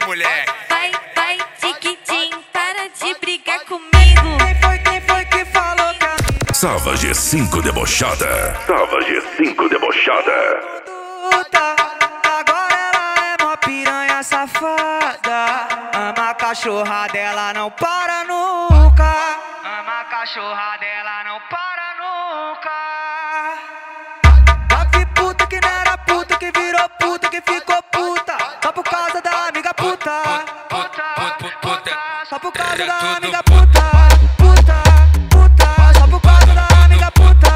moleque. Vai, tiquitim, para de brigar comigo. Quem foi que falou que a amiga Salva G5 debochada. Salva G5 debochada. puta, agora ela é mó piranha safada. Ama a cachorra dela, não para nunca. Ama a cachorra dela, não para nunca. Já vi puta que não era puta, que virou puta, que ficou puta só por causa da amiga puta. Só por causa da amiga puta. Só por causa da amiga puta.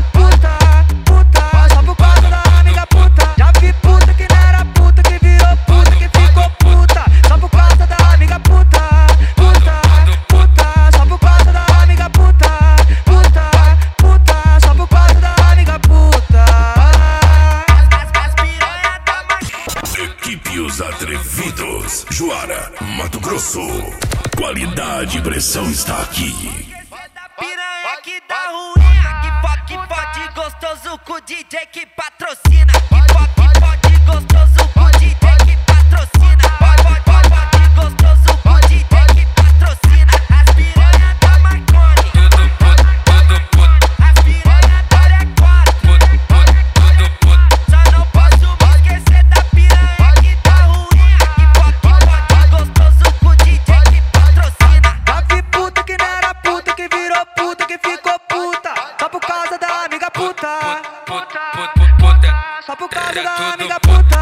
Só por causa da amiga puta. Já vi puta que não era puta, que virou puta, que ficou puta só por causa da amiga puta. Só por causa da amiga puta. Só por causa da amiga puta. As piranha da mais. Equipe Os Atrevidos. Juara, Mato Grosso. Qualidade e pressão está aqui. Piranha que dá ruim, que pode gostoso com o DJ que patrocina. Que pode gostoso com o DJ que patrocina. Pode gostoso com o DJ que patrocina. As piranha da Marconi, as piranha da Record. Só não posso me esquecer da piranha que dá ruim, que pode gostoso com o DJ que patrocina. Já vi puta que não era puta, que virou puta, que ficou puta só por causa da amiga puta. Só por causa da amiga puta.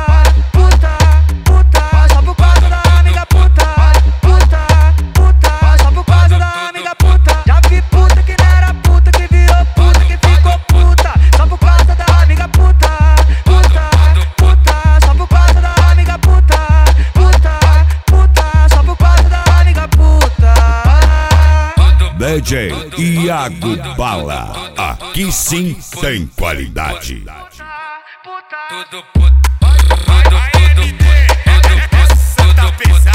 Só por causa da amiga puta. Só por causa da amiga puta. Já vi puta que não era puta, que virou puta, que ficou puta só por causa da amiga puta. Só por causa da amiga puta. Só por causa da amiga puta. DJ Iago Bala. Aqui sim tem qualidade. Tudo puto. Essa tá pesada.